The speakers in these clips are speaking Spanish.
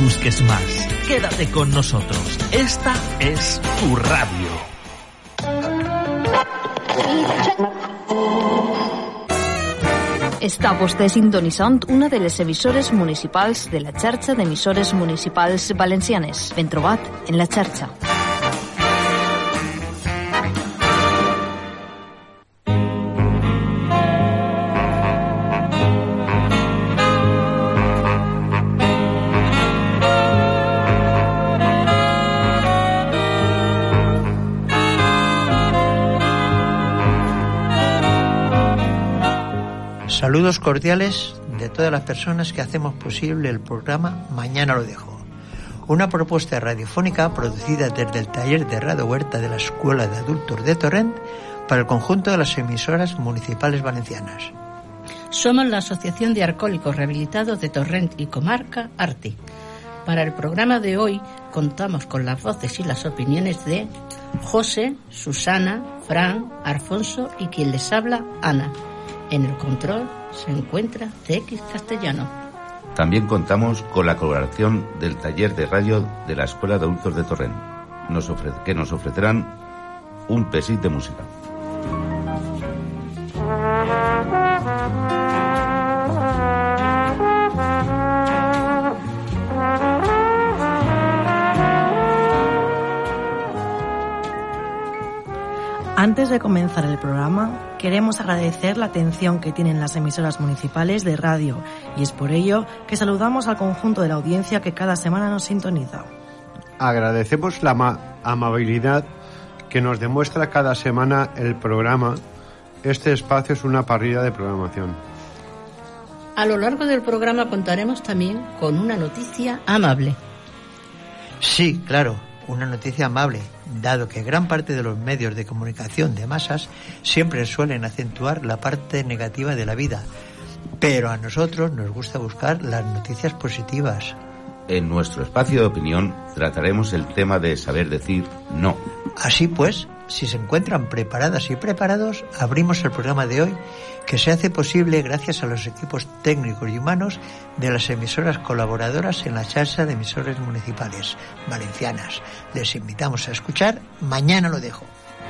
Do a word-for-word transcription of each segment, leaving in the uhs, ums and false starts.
busques más. Quédate con nosotros. Esta es tu radio. Està vostè sintonitzant una de les emissores municipals de la xarxa d'emissores municipals valencianes. Ben trobat en la xarxa. Saludos cordiales de todas las personas que hacemos posible el programa Mañana lo dejo. Una propuesta radiofónica producida desde el taller de Radio Huerta de la Escuela de Adultos de Torrent para el conjunto de las emisoras municipales valencianas. Somos la Asociación de Alcohólicos Rehabilitados de Torrent y Comarca, ARTI. Para el programa de hoy contamos con las voces y las opiniones de José, Susana, Fran, Alfonso y quien les habla, Ana. En el control se encuentra C X Castellano. También contamos con la colaboración del taller de radio de la Escuela de Adultos de Torrent, nos ofre- que nos ofrecerán un pesit de música. Antes de comenzar el programa, queremos agradecer la atención que tienen las emisoras municipales de radio y es por ello que saludamos al conjunto de la audiencia que cada semana nos sintoniza. Agradecemos la ama- amabilidad que nos demuestra cada semana el programa. Este espacio es una parrilla de programación. A lo largo del programa contaremos también con una noticia amable. Sí, claro, una noticia amable, dado que gran parte de los medios de comunicación de masas siempre suelen acentuar la parte negativa de la vida, pero a nosotros nos gusta buscar las noticias positivas. En nuestro espacio de opinión trataremos el tema de saber decir no. Así pues, si se encuentran preparadas y preparados, abrimos el programa de hoy, que se hace posible gracias a los equipos técnicos y humanos de las emisoras colaboradoras en la charla de emisoras municipales valencianas. Les invitamos a escuchar Mañana lo dejo.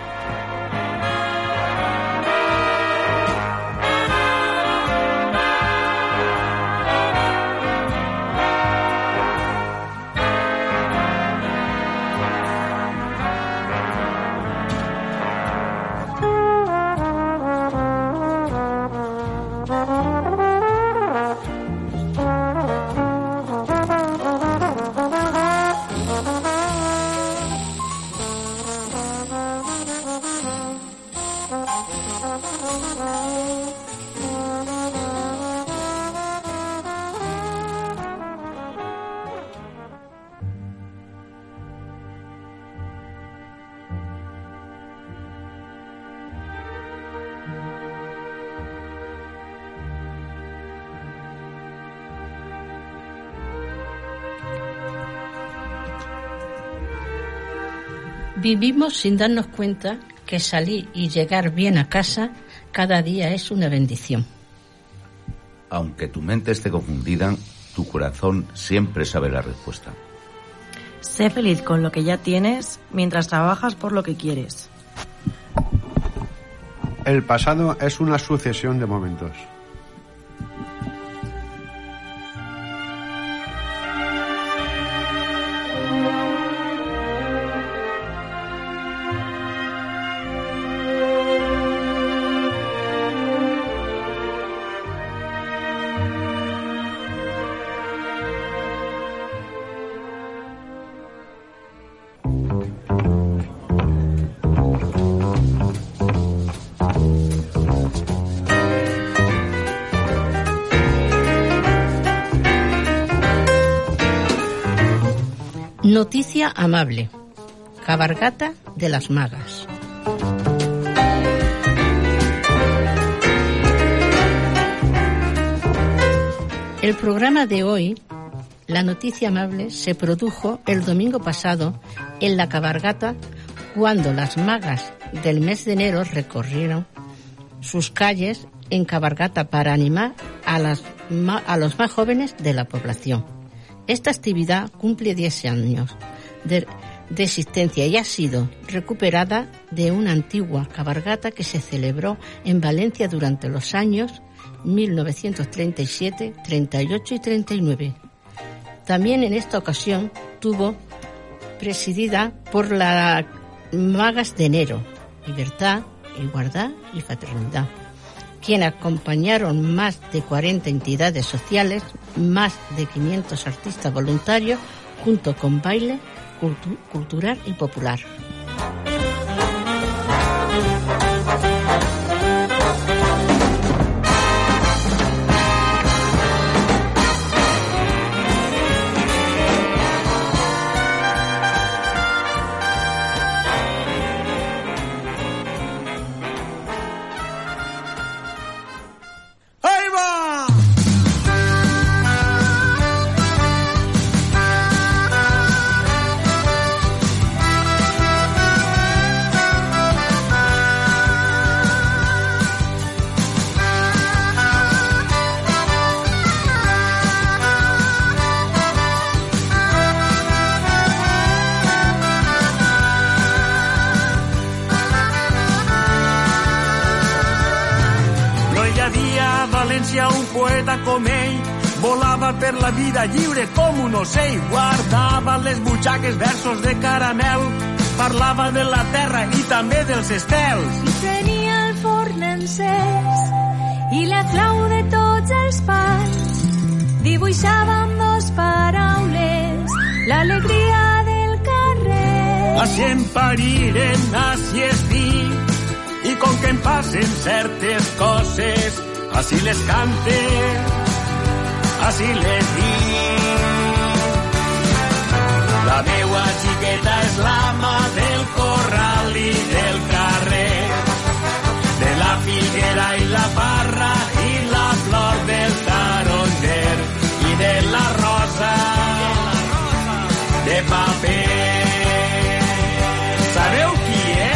Vivimos sin darnos cuenta que salir y llegar bien a casa cada día es una bendición. Aunque tu mente esté confundida, tu corazón siempre sabe la respuesta. Sé feliz con lo que ya tienes mientras trabajas por lo que quieres. El pasado es una sucesión de momentos. Noticia amable. Cabalgata de las Magas. El programa de hoy, la noticia amable, se produjo el domingo pasado en la cabalgata cuando las magas del mes de enero recorrieron sus calles en cabalgata para animar a, las, a los más jóvenes de la población, Esta actividad cumple diez años de, de existencia y ha sido recuperada de una antigua cabalgata que se celebró en Valencia durante los años mil novecientos treinta y siete, treinta y ocho y treinta y nueve. También en esta ocasión tuvo presidida por las magas de enero, Libertad, Igualdad y Fraternidad, quien acompañaron más de cuarenta entidades sociales, más de quinientos artistas voluntarios, junto con baile cultu- cultural y popular. Un poeta com ell volava per la vida lliure com un ocell, guardava les butxaques versos de caramel, parlava de la terra i també dels estels. I tenia el forn encès i la clau de tots els pans, dibuixava amb dos paraules l'alegria del carrer. Així em pariren, així estic, i com que em passen certes coses, així les cante, així les dic. La meua xiqueta és l'ama del corral i del carrer, de la figuera i la parra i la flor del taronger i de la rosa de paper. Sabeu qui és?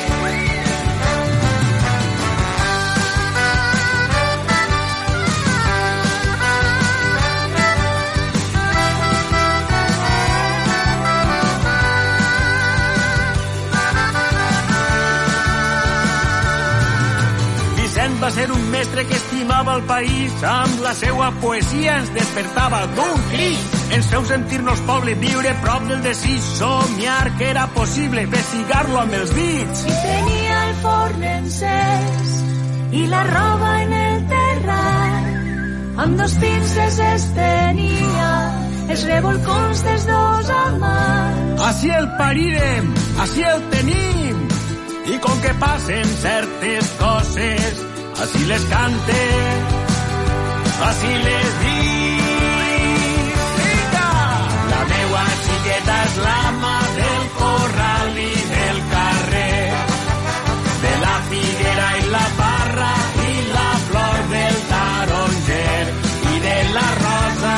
Va ser un mestre que estimava el país, amb la seua poesia ens despertava d'un crit, ens feu sentir-nos poble, viure prop del desig, somiar que era possible, investigar-lo amb els dits. I tenia el forn encès i la roba en el terrat, amb dos pinces estenia els revolcons dels dos amants. Així el parirem, així el tenim, i com que passen certes coses, així les cante, així les dic. Vinga! La meua xiqueta és l'ama del corral i del carrer, de la figuera i la parra i la flor del taronger i de la rosa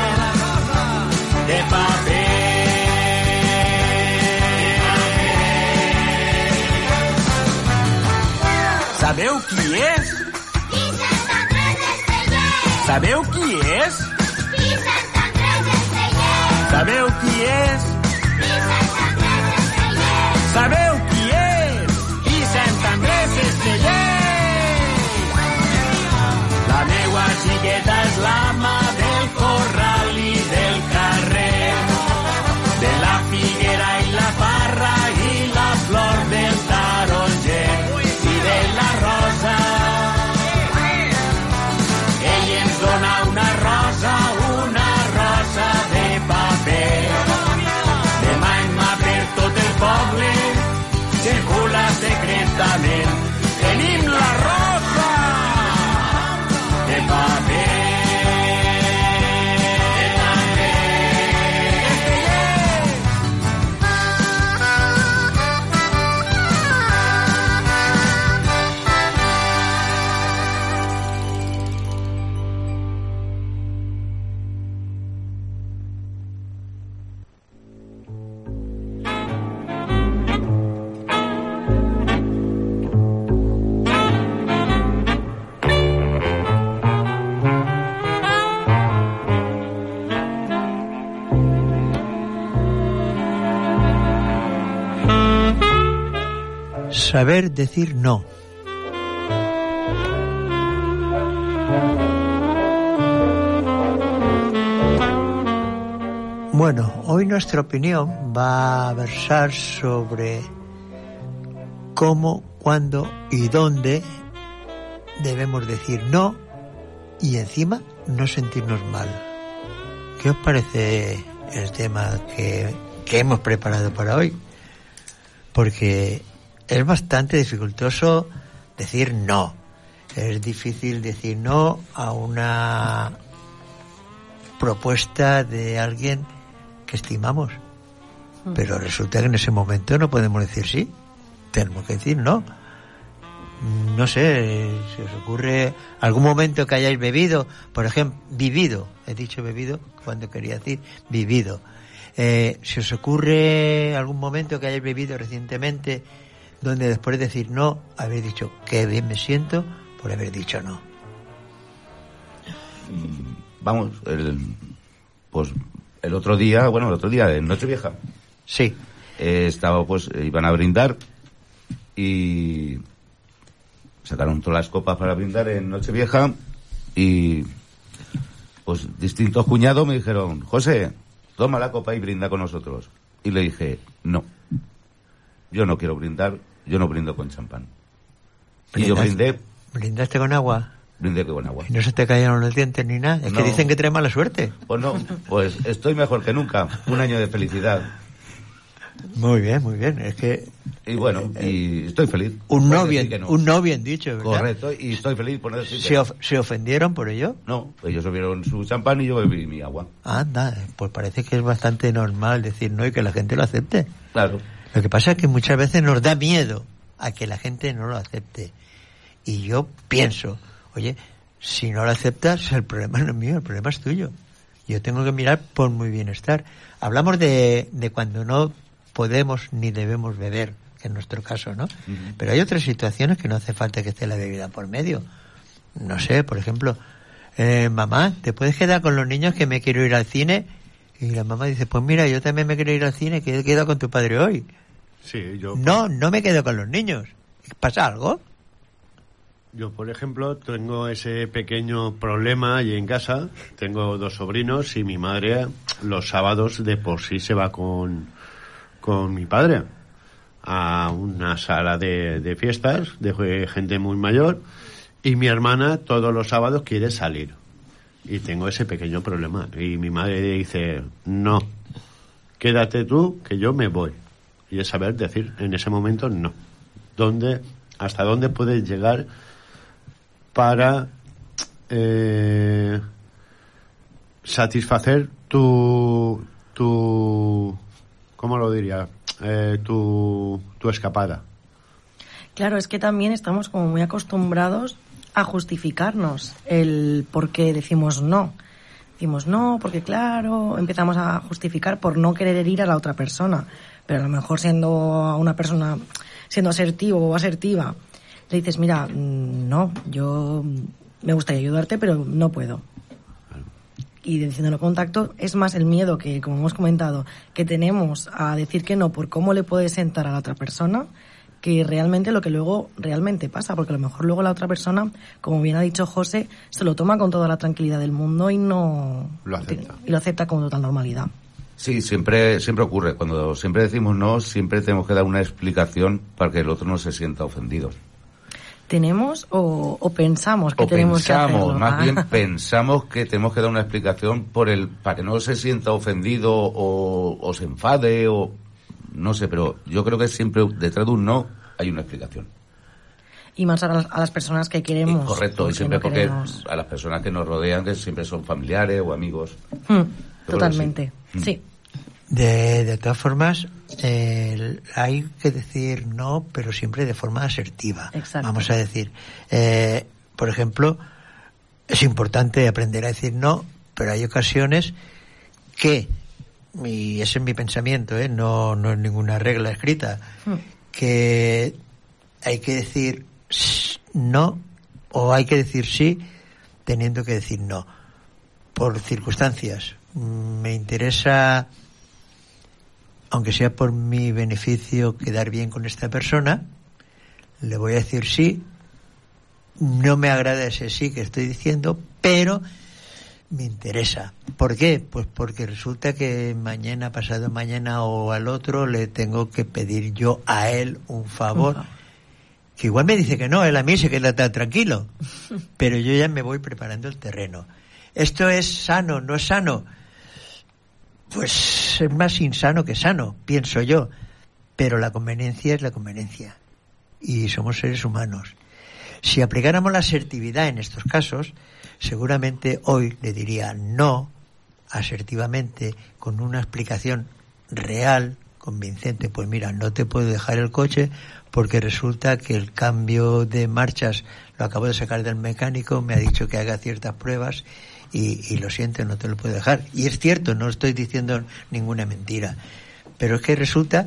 de paper. Sabeu qui és? Vicent Andrés Estellers! Sabeu qui és? Vicent Andrés Estellers! Sabeu qui és? Vicent Andrés Estellers! Sabeu qui és? Vicent Andrés Estellers! La meua xiqueta és l'ama del corral i del carrer, de la figuera i la parra i la flor del taronger i de la rosa. Ell ens dona una rosa, una rosa de paper. De mà en mà per tot el poble circula secretament. Tenim Saber decir no. Bueno, hoy nuestra opinión va a versar sobre cómo, cuándo y dónde debemos decir no y encima no sentirnos mal. ¿Qué os parece el tema que, que hemos preparado para hoy? Porque es bastante dificultoso decir no. Es difícil decir no a una propuesta de alguien que estimamos. Pero resulta que en ese momento no podemos decir sí. Tenemos que decir no. No sé, si os ocurre algún momento que hayáis bebido, por ejemplo, vivido, he dicho bebido cuando quería decir vivido. Eh, si os ocurre algún momento que hayáis bebido recientemente, donde después de decir no, habéis dicho qué bien me siento por haber dicho no. Vamos, el, pues el otro día, bueno, el otro día en Nochevieja. Sí. Eh, estaba, pues, iban a brindar y sacaron todas las copas para brindar en Nochevieja y pues distintos cuñados me dijeron, José, toma la copa y brinda con nosotros. Y le dije, no, yo no quiero brindar, yo no brindo con champán. Y yo brindé. ¿Brindaste con agua? Brindé con agua. ¿Y no se te cayeron los dientes ni nada? Es no. Que dicen que trae mala suerte. Pues no, pues estoy mejor que nunca. Un año de felicidad. Muy bien, muy bien. Es que y bueno, y estoy feliz. Un no bien, no. un no bien dicho, ¿verdad? Correcto, y estoy feliz por no decir ¿Se, of- ¿Se ofendieron por ello? No, ellos bebieron su champán y yo bebí mi agua. Anda, pues parece que es bastante normal decir no y que la gente lo acepte. Claro. Lo que pasa es que muchas veces nos da miedo a que la gente no lo acepte. Y yo pienso, oye, si no lo aceptas, el problema no es mío, el problema es tuyo. Yo tengo que mirar por mi bienestar. Hablamos de, de cuando no podemos ni debemos beber, que en nuestro caso, ¿no? Uh-huh. Pero hay otras situaciones que no hace falta que esté la bebida por medio. No sé, por ejemplo, eh, mamá, ¿te puedes quedar con los niños que me quiero ir al cine? Y la mamá dice, pues mira, yo también me quiero ir al cine, que he quedado con tu padre hoy. Sí, yo... No, no me quedo con los niños. ¿Pasa algo? Yo, por ejemplo, tengo ese pequeño problema allí en casa. Tengo dos sobrinos y mi madre los sábados de por sí se va con, con mi padre a una sala de, de fiestas de gente muy mayor y mi hermana todos los sábados quiere salir. Y tengo ese pequeño problema. Y mi madre dice, no, quédate tú que yo me voy. Y es saber decir en ese momento no. ¿Dónde, hasta dónde puedes llegar para eh, satisfacer tu, tu, ¿cómo lo diría? Eh, tu, tu escapada. Claro, es que también estamos como muy acostumbrados a justificarnos el por qué decimos no. Decimos no, porque claro, empezamos a justificar por no querer herir a la otra persona. Pero a lo mejor siendo una persona, siendo asertivo o asertiva, le dices, mira, no, yo me gustaría ayudarte, pero no puedo. Y diciéndolo con tacto, es más el miedo que, como hemos comentado, que tenemos a decir que no por cómo le puede sentar a la otra persona, que realmente lo que luego realmente pasa, porque a lo mejor luego la otra persona, como bien ha dicho José, se lo toma con toda la tranquilidad del mundo y no lo acepta. Y lo acepta con total normalidad. Sí, siempre siempre ocurre. Cuando siempre decimos no, siempre tenemos que dar una explicación para que el otro no se sienta ofendido. ¿Tenemos o, o pensamos que o tenemos pensamos, que hacerlo? Más bien pensamos que tenemos que dar una explicación por el para que no se sienta ofendido o, o se enfade o no sé, pero yo creo que siempre detrás de un no hay una explicación. Y más a las, a las personas que queremos. Y correcto, y siempre no porque queremos... a las personas que nos rodean, que siempre son familiares o amigos. Mm, totalmente, sí. sí. De, de todas formas, eh, hay que decir no, pero siempre de forma asertiva. Exacto. Vamos a decir, eh, por ejemplo, es importante aprender a decir no, pero hay ocasiones que, y ese es mi pensamiento, ¿eh? no, no es ninguna regla escrita, hmm. que hay que decir no o hay que decir sí teniendo que decir no, por circunstancias. Me interesa, aunque sea por mi beneficio, quedar bien con esta persona, le voy a decir sí, no me agrada ese sí que estoy diciendo, pero me interesa. ¿Por qué? Pues porque resulta que mañana, pasado mañana o al otro le tengo que pedir yo a él un favor, uh-huh. que igual me dice que no, él a mí se queda tan tranquilo, pero yo ya me voy preparando el terreno. ¿Esto es sano? ¿No es sano? Pues es más insano que sano, pienso yo, pero la conveniencia es la conveniencia y somos seres humanos. Si aplicáramos la asertividad en estos casos, seguramente hoy le diría no asertivamente, con una explicación real, convincente. Pues mira, no te puedo dejar el coche porque resulta que el cambio de marchas lo acabo de sacar del mecánico, me ha dicho que haga ciertas pruebas y, y lo siento, no te lo puedo dejar. Y es cierto, no estoy diciendo ninguna mentira, pero es que resulta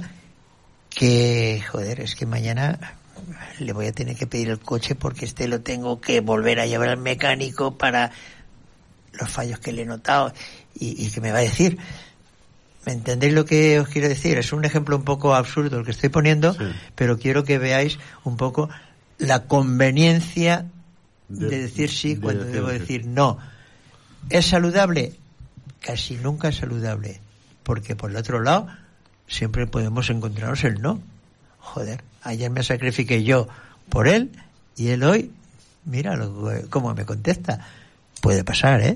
que, joder, es que mañana le voy a tener que pedir el coche porque este lo tengo que volver a llevar al mecánico para los fallos que le he notado y, y que me va a decir. ¿Me entendéis lo que os quiero decir? Es un ejemplo un poco absurdo el que estoy poniendo, sí. pero quiero que veáis un poco la conveniencia de, de decir sí de cuando decir debo sí. decir no. ¿Es saludable? Casi nunca es saludable, porque por el otro lado siempre podemos encontrarnos el no. Joder, ayer me sacrifiqué yo por él y él hoy, mira lo, cómo me contesta. Puede pasar, ¿eh?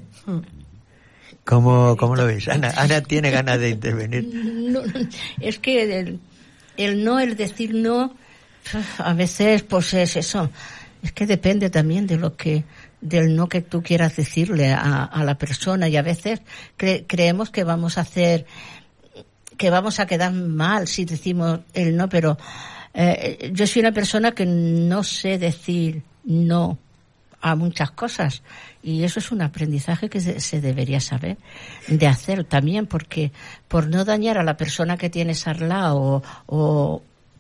¿Cómo, cómo lo veis? Ana, Ana tiene ganas de intervenir. No, es que el, el no, el decir no, a veces pues es eso. Es que depende también de lo que, del no que tú quieras decirle a, a la persona, y a veces cre, creemos que vamos a hacer, que vamos a quedar mal si decimos el no, pero eh, yo soy una persona que no sé decir no a muchas cosas, y eso es un aprendizaje que se, se debería saber de hacer también, porque por no dañar a la persona que tienes al lado o, o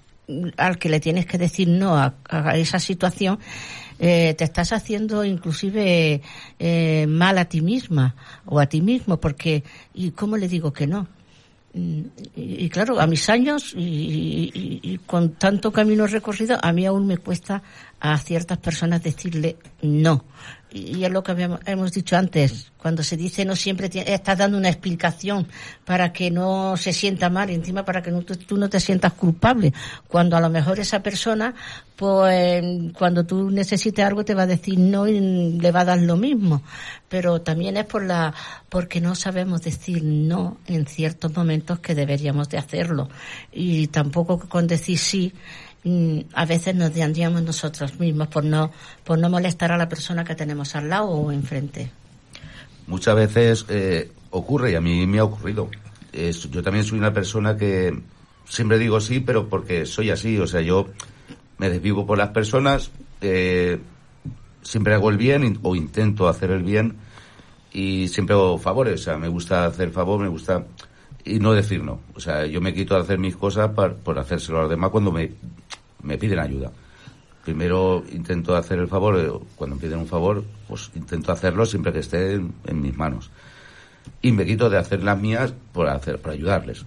al que le tienes que decir no a, a esa situación, eh, te estás haciendo inclusive eh, mal a ti misma o a ti mismo, porque ¿y cómo le digo que no? Y, y claro, a mis años y, y, y con tanto camino recorrido, a mí aún me cuesta a ciertas personas decirle no. Y, y es lo que habíamos, hemos dicho antes, cuando se dice no siempre te, estás dando una explicación para que no se sienta mal, y encima para que no, tú, tú no te sientas culpable, cuando a lo mejor esa persona, pues cuando tú necesites algo te va a decir no y le va a dar lo mismo. Pero también es por la porque no sabemos decir no en ciertos momentos que deberíamos de hacerlo, y tampoco con decir sí a veces nos dañamos nosotros mismos por no por no molestar a la persona que tenemos al lado o enfrente. Muchas veces eh, ocurre, y a mí me ha ocurrido. Eh, yo también soy una persona que siempre digo sí, pero porque soy así. O sea, yo me desvivo por las personas, eh, siempre hago el bien o intento hacer el bien, y siempre hago favores. O sea, me gusta hacer favor, me gusta... y no decir no. O sea, yo me quito de hacer mis cosas para, por hacérselo a los demás cuando me, me piden ayuda. Primero intento hacer el favor, cuando me piden un favor, pues intento hacerlo siempre que esté en, en mis manos. Y me quito de hacer las mías por hacer, por ayudarles.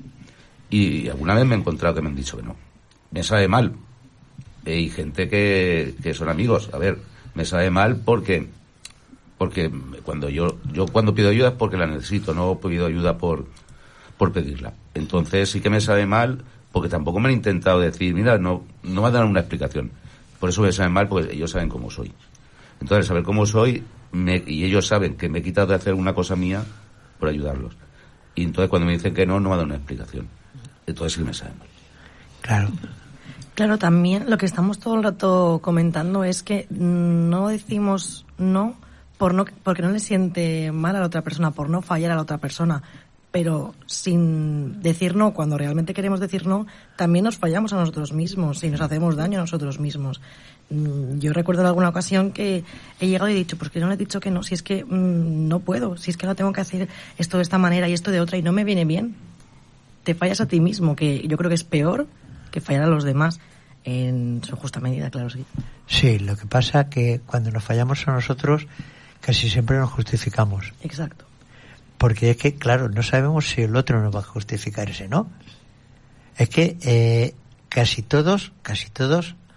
Y alguna vez me he encontrado que me han dicho que no. Me sabe mal. Hay gente que, que son amigos. A ver, me sabe mal porque, porque cuando yo, yo cuando pido ayuda es porque la necesito, no pido ayuda por, por pedirla. Entonces sí que me sabe mal, porque tampoco me han intentado decir, mira, no, no me han dado una explicación. Por eso me sabe mal, porque ellos saben cómo soy. Entonces, saber cómo soy, me, y ellos saben que me he quitado de hacer una cosa mía por ayudarlos. Y entonces cuando me dicen que no, no me han dado una explicación. Entonces sí que me sabe mal. Claro. Claro, también lo que estamos todo el rato comentando es que no decimos no por no porque no le siente mal a la otra persona, por no fallar a la otra persona. Pero sin decir no, cuando realmente queremos decir no, también nos fallamos a nosotros mismos y nos hacemos daño a nosotros mismos. Yo recuerdo en alguna ocasión que he llegado y he dicho, pues que no le he dicho que no, si es que mmm, no puedo, si es que ahora tengo que hacer esto de esta manera y esto de otra y no me viene bien. Te fallas a ti mismo, que yo creo que es peor que fallar a los demás, en su justa medida, claro, sí. Sí, lo que pasa que cuando nos fallamos a nosotros, casi siempre nos justificamos. Exacto. Porque es que, claro, no sabemos si el otro nos va a justificar ese no. Es que eh, casi todos, casi todos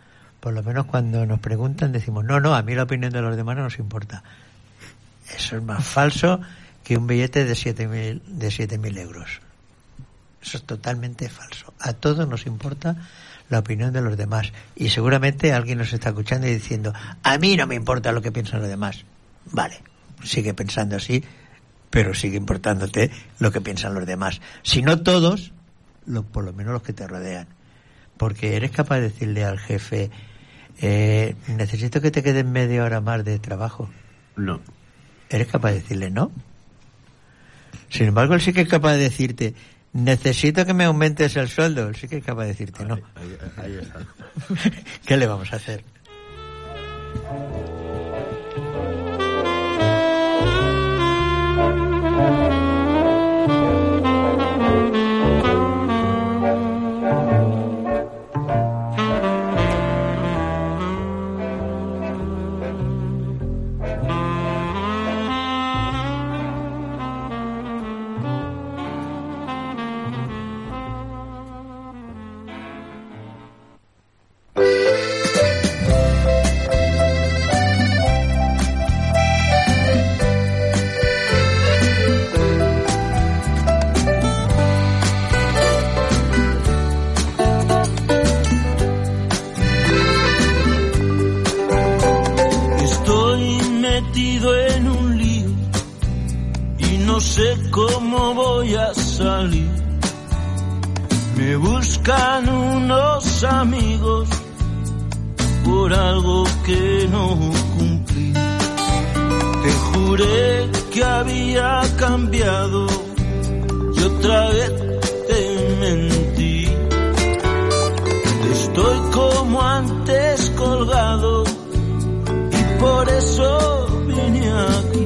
por lo menos cuando nos preguntan decimos, no, no, a mí la opinión de los demás no nos importa. Eso es más falso que un billete de siete mil de siete mil euros. Eso es totalmente falso. A todos nos importa la opinión de los demás. Y seguramente alguien nos está escuchando y diciendo, a mí no me importa lo que piensan los demás. Vale, sigue pensando así, pero sigue importándote lo que piensan los demás. Si no todos, lo, por lo menos los que te rodean. Porque eres capaz de decirle al jefe, eh, necesito que te queden media hora más de trabajo. No. ¿Eres capaz de decirle no? Sin embargo, él sí que es capaz de decirte, necesito que me aumentes el sueldo. Él sí que es capaz de decirte no. Ahí, ahí, ahí está. ¿Qué le vamos a hacer? ¿Cómo voy a salir? Me buscan unos amigos por algo que no cumplí. Te juré que había cambiado y otra vez te mentí. Estoy como antes colgado y por eso vine aquí.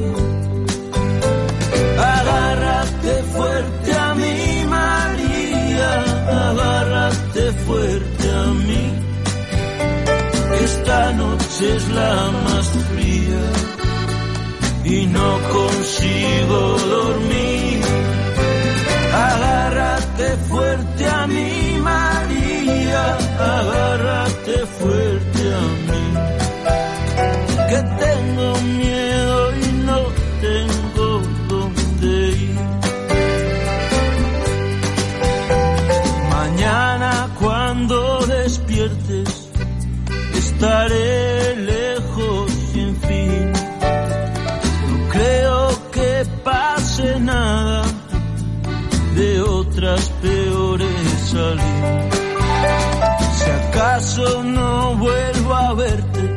Agárrate fuerte a mí, María, agárrate fuerte a mí, que esta noche es la más fría y no consigo dormir. Agárrate fuerte a mí, María, agárrate fuerte a mí, que tengo miedo y no tengo dónde ir. Mañana cuando despiertes estaré lejos sin fin. No creo que pase nada, de otras peores salir. Si acaso no vuelvo a verte,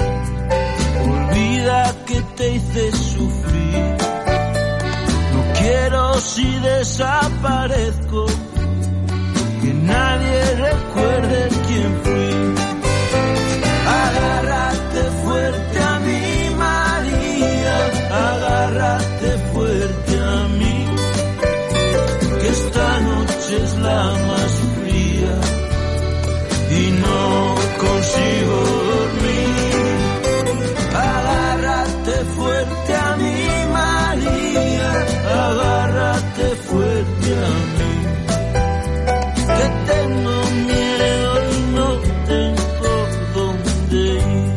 olvida que te hice sufrir. No quiero si desaparezco que nadie recuerde quién fui. Agárrate fuerte a mí, María, agárrate fuerte a mí, que esta noche es la más fría y no consigo dormir. Agárrate fuerte a mí, María, agárrate fuerte a mí, que tengo miedo y no tengo dónde ir.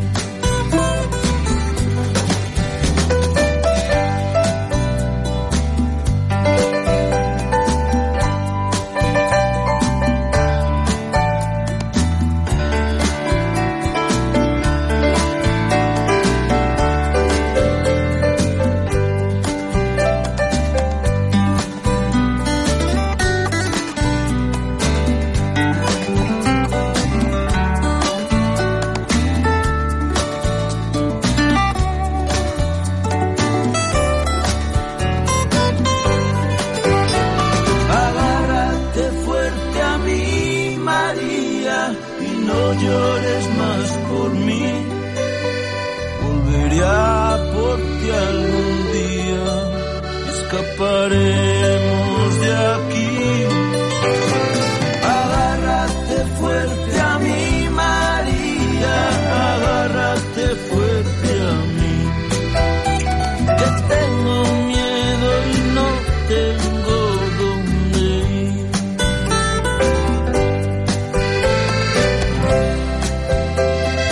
No llores más por mí, volveré a por ti algún día, escaparemos de aquí. Agárrate fuerte a mí, María, agárrate fuerte a mí, que tengo miedo y no tengo dónde ir.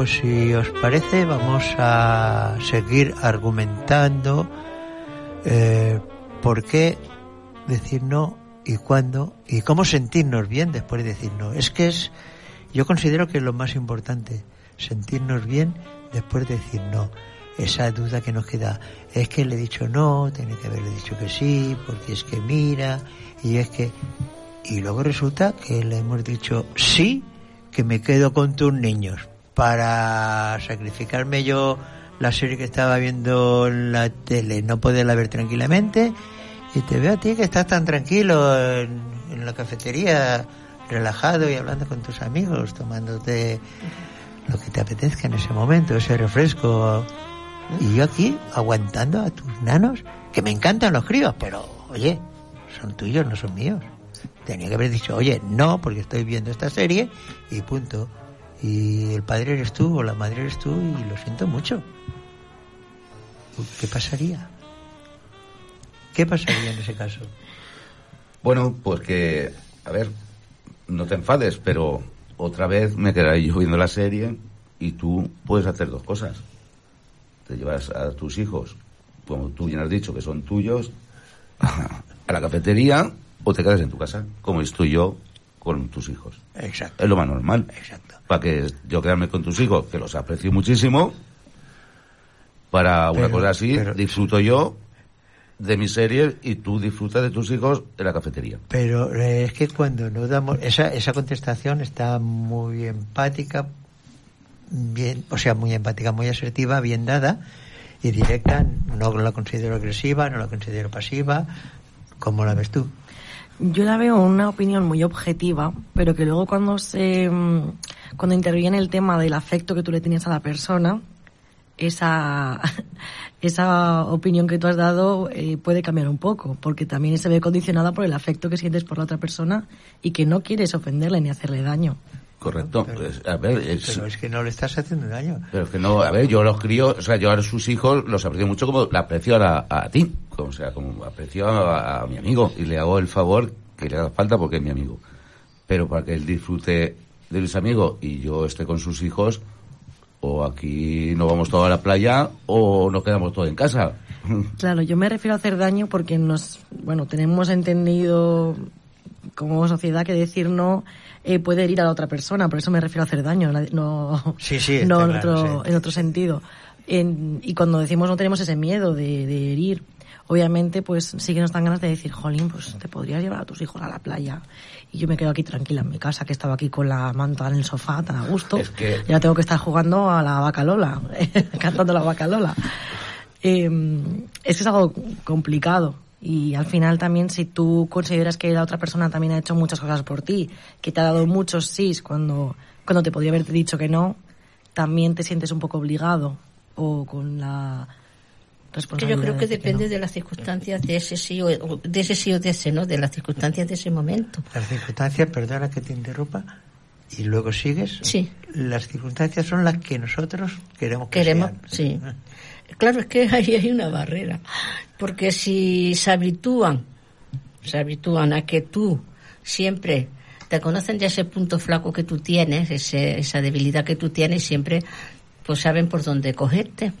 pues si os parece vamos a seguir argumentando eh, por qué decir no y cuándo y cómo sentirnos bien después de decir no. Es que es, yo considero que es lo más importante, sentirnos bien después de decir no. Esa duda que nos queda, es que le he dicho no, tenía que haberle dicho que sí, porque es que mira, y es que... Y luego resulta que le hemos dicho sí, que me quedo con tus niños para sacrificarme yo la serie que estaba viendo en la tele, no poderla ver tranquilamente, y te veo a ti que estás tan tranquilo en, en la cafetería, relajado y hablando con tus amigos, tomándote lo que te apetezca en ese momento, ese refresco, y yo aquí aguantando a tus nanos, que me encantan los críos, pero oye, son tuyos, no son míos. Tenía que haber dicho, oye, no, porque estoy viendo esta serie y punto. Y el padre eres tú o la madre eres tú y lo siento mucho. ¿Qué pasaría? ¿Qué pasaría en ese caso? Bueno, pues que, a ver, no te enfades, pero otra vez me quedaré yo viendo la serie y tú puedes hacer dos cosas. Te llevas a tus hijos, como tú bien has dicho, que son tuyos, a la cafetería, o te quedas en tu casa, como estoy yo con tus hijos. Exacto. Es lo más normal. Exacto. Para que yo quedarme con tus hijos, que los aprecio muchísimo, para una Pero, cosa así, pero, disfruto yo de mis series y tú disfrutas de tus hijos en la cafetería. Pero eh, es que cuando nos damos... Esa, esa contestación está muy empática, bien, o sea, muy empática, muy asertiva, bien dada y directa. No la considero agresiva, no la considero pasiva. ¿Cómo la ves tú? Yo la veo una opinión muy objetiva, pero que luego cuando se cuando interviene el tema del afecto que tú le tenías a la persona, esa esa opinión que tú has dado eh, puede cambiar un poco, porque también se ve condicionada por el afecto que sientes por la otra persona y que no quieres ofenderle ni hacerle daño. Correcto. Pero, pues, a ver, es, pero es que no le estás haciendo daño. Pero es que no, a ver, yo los crío, o sea, yo a sus hijos los aprecio mucho como la aprecio a, a ti, como, o sea, como aprecio a, a mi amigo y le hago el favor que le haga falta porque es mi amigo. Pero para que él disfrute de mis amigos y yo esté con sus hijos, o aquí nos vamos todos a la playa o nos quedamos todos en casa. Claro, yo me refiero a hacer daño porque nos, bueno, tenemos entendido como sociedad que decir no eh, puede herir a la otra persona, por eso me refiero a hacer daño, no, sí, sí, no en, claro, otro, sí. en otro sentido. En, y cuando decimos no tenemos ese miedo de, de herir, obviamente pues sí que nos dan ganas de decir, jolín, pues te podrías llevar a tus hijos a la playa y yo me quedo aquí tranquila en mi casa, que estaba aquí con la manta en el sofá tan a gusto, es que... y ahora tengo que estar jugando a la vaca Lola, cantando la vaca Lola. Eh, es que es algo complicado. Y al final también, si tú consideras que la otra persona también ha hecho muchas cosas por ti, que te ha dado muchos sís cuando, cuando te podría haberte dicho que no, también te sientes un poco obligado o con la responsabilidad. Yo creo que de depende que no. de las circunstancias de ese sí o de ese sí o de ese no, de las circunstancias de ese momento. Las circunstancias, perdona que te interrumpa, y luego sigues. Sí. Las circunstancias son las que nosotros queremos que Queremos, sean. sí. Claro, es que ahí hay una barrera, porque si se habitúan, se habitúan a que tú siempre te conocen de ese punto flaco que tú tienes, ese, esa debilidad que tú tienes, siempre pues saben por dónde cogerte.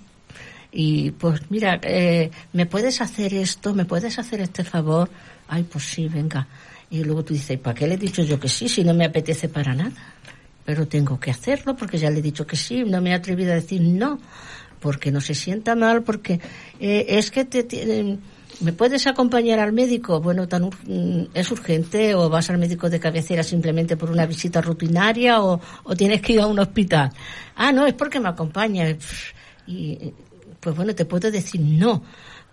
Y pues mira, eh, ¿me puedes hacer esto? ¿Me puedes hacer este favor? Ay, pues sí, venga. Y luego tú dices, ¿para qué le he dicho yo que sí si no me apetece para nada? Pero tengo que hacerlo porque ya le he dicho que sí, no me he atrevido a decir no. Porque no se sienta mal, porque eh, es que te, te, ¿me puedes acompañar al médico? Bueno, tan es urgente, o vas al médico de cabecera simplemente por una visita rutinaria, o, o tienes que ir a un hospital. Ah, no, es porque me acompaña. Y pues bueno, te puedo decir no,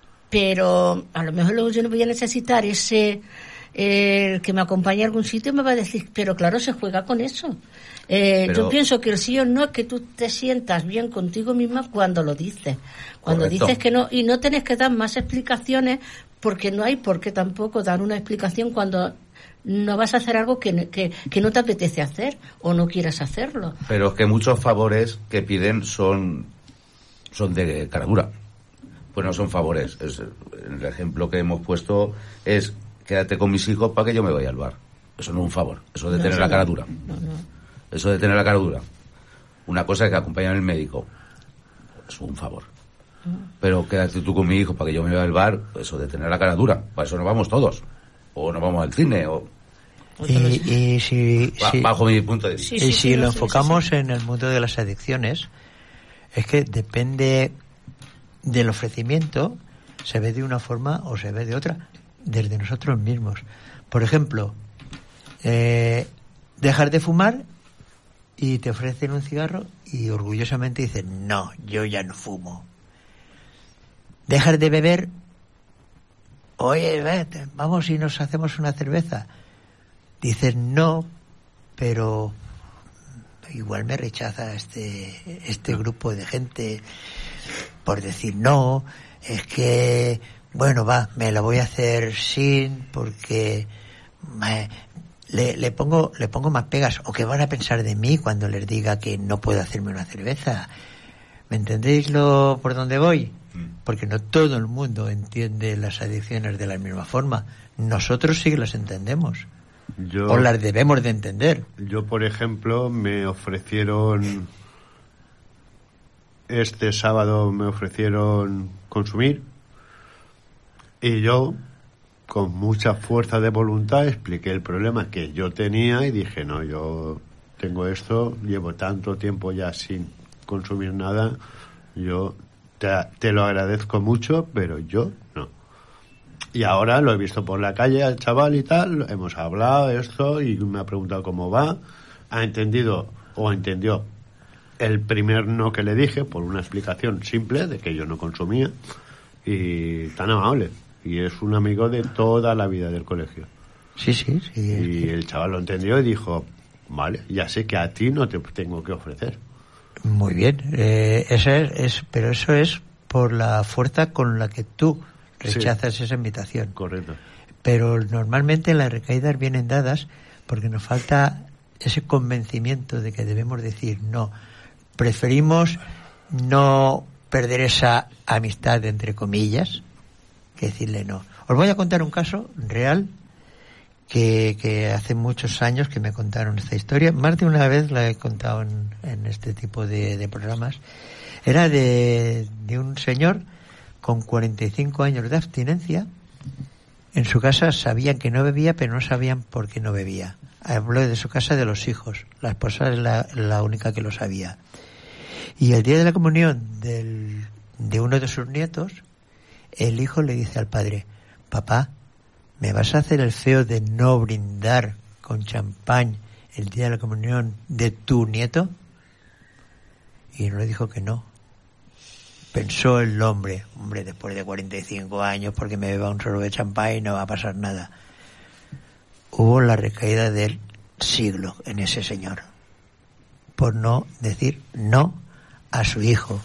pero a lo mejor luego yo no voy a necesitar ese eh, que me acompañe a algún sitio, me va a decir, pero claro, se juega con eso. Eh, Pero... Yo pienso que el sí o no es que tú te sientas bien contigo misma cuando lo dices. Cuando Correcto. dices que no, y no tienes que dar más explicaciones, porque no hay por qué tampoco dar una explicación cuando no vas a hacer algo que, que, que no te apetece hacer o no quieras hacerlo. Pero es que muchos favores que piden son, son de cara dura. Pues no son favores. Es, el ejemplo que hemos puesto es, quédate con mis hijos para que yo me vaya al bar. Eso no es un favor. Eso de No, tener eso la cara no. dura. No, no. Eso de tener la cara dura. Una cosa es que acompañan al médico. Es un favor. Pero quédate tú con mi hijo para que yo me vaya al bar, eso de tener la cara dura. Para eso nos vamos todos. O nos vamos al cine, o... Y, y si, ba- si, bajo mi punto de vista. y si lo enfocamos en el mundo de las adicciones, es que depende del ofrecimiento, se ve de una forma o se ve de otra, desde nosotros mismos. Por ejemplo, eh, dejar de fumar y te ofrecen un cigarro y orgullosamente dicen, no, yo ya no fumo. Dejar de beber, oye, vete, vamos y nos hacemos una cerveza. Dices no, pero igual me rechaza este este grupo de gente por decir no, es que, bueno, va, me lo voy a hacer sin, porque me, le, le pongo le pongo más pegas, o que van a pensar de mí cuando les diga que no puedo hacerme una cerveza. ¿Me entendéis lo por dónde voy? Porque no todo el mundo entiende las adicciones de la misma forma. Nosotros sí que las entendemos. Yo, o las debemos de entender. Yo, por ejemplo, me ofrecieron... Este sábado me ofrecieron consumir. Y yo, con mucha fuerza de voluntad, expliqué el problema que yo tenía y dije, no, yo tengo esto, llevo tanto tiempo ya sin consumir nada, yo te, te lo agradezco mucho, pero yo no. Y ahora lo he visto por la calle al chaval y tal, hemos hablado esto y me ha preguntado cómo va, ha entendido o entendió el primer no que le dije por una explicación simple de que yo no consumía, y tan amable, y es un amigo de toda la vida del colegio. Sí, sí, sí. Y el chaval lo entendió y dijo, vale, ya sé que a ti no te tengo que ofrecer. Muy bien, eh, eso es, es, pero eso es por la fuerza con la que tú rechazas sí. esa invitación. Correcto. Pero normalmente las recaídas vienen dadas porque nos falta ese convencimiento de que debemos decir no. Preferimos no perder esa amistad, entre comillas, que decirle no. Os voy a contar un caso real que, que hace muchos años que me contaron esta historia. Más de una vez la he contado en, en este tipo de, de programas. Era de, de un señor con cuarenta y cinco años de abstinencia. En su casa sabían que no bebía, pero no sabían por qué no bebía. Habló de su casa, de los hijos. La esposa es la, la única que lo sabía. Y el día de la comunión del, de uno de sus nietos, el hijo le dice al padre, papá, ¿me vas a hacer el feo de no brindar con champán el día de la comunión de tu nieto? Y no le dijo que no. Pensó el hombre, hombre, después de cuarenta y cinco años, porque me beba un sorbo de champán y no va a pasar nada. Hubo la recaída del siglo en ese señor, por no decir no a su hijo.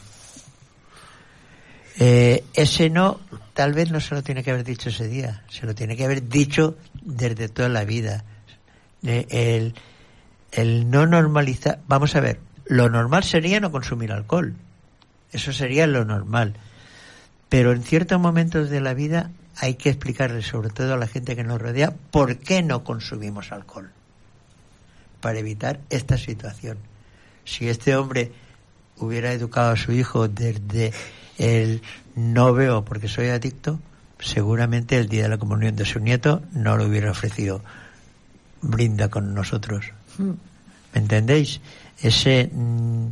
Eh, ese no, tal vez no se lo tiene que haber dicho ese día, se lo tiene que haber dicho desde toda la vida. Eh, el, el no normalizar, vamos a ver, lo normal sería no consumir alcohol. Eso sería lo normal. Pero en ciertos momentos de la vida hay que explicarle, sobre todo a la gente que nos rodea, por qué no consumimos alcohol. Para evitar esta situación. Si este hombre hubiera educado a su hijo desde el no bebo porque soy adicto, seguramente el día de la comunión de su nieto no lo hubiera ofrecido. Brinda con nosotros. ¿Me entendéis? Ese... Mmm,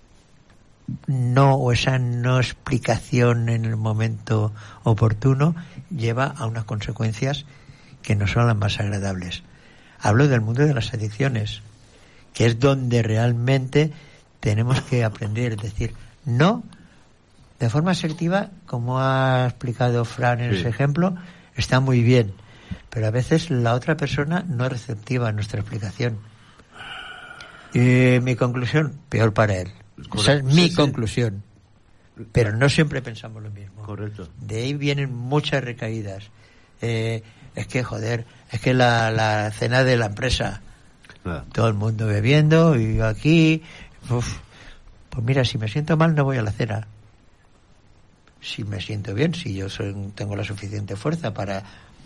no o esa no explicación en el momento oportuno lleva a unas consecuencias que no son las más agradables. Hablo del mundo de las adicciones, que es donde realmente tenemos que aprender, es decir, no de forma asertiva, como ha explicado Fran en sí. ese ejemplo, está muy bien, pero a veces la otra persona no es receptiva a nuestra explicación. Y mi conclusión, peor para él. Correcto. Esa es mi sí, conclusión. Sí. Pero no siempre pensamos lo mismo. Correcto. De ahí vienen muchas recaídas. Eh, es que, joder, es que la, la cena de la empresa, Nada. todo el mundo bebiendo, y yo aquí, uf, pues mira, si me siento mal no voy a la cena. Si me siento bien, si yo soy, tengo la suficiente fuerza para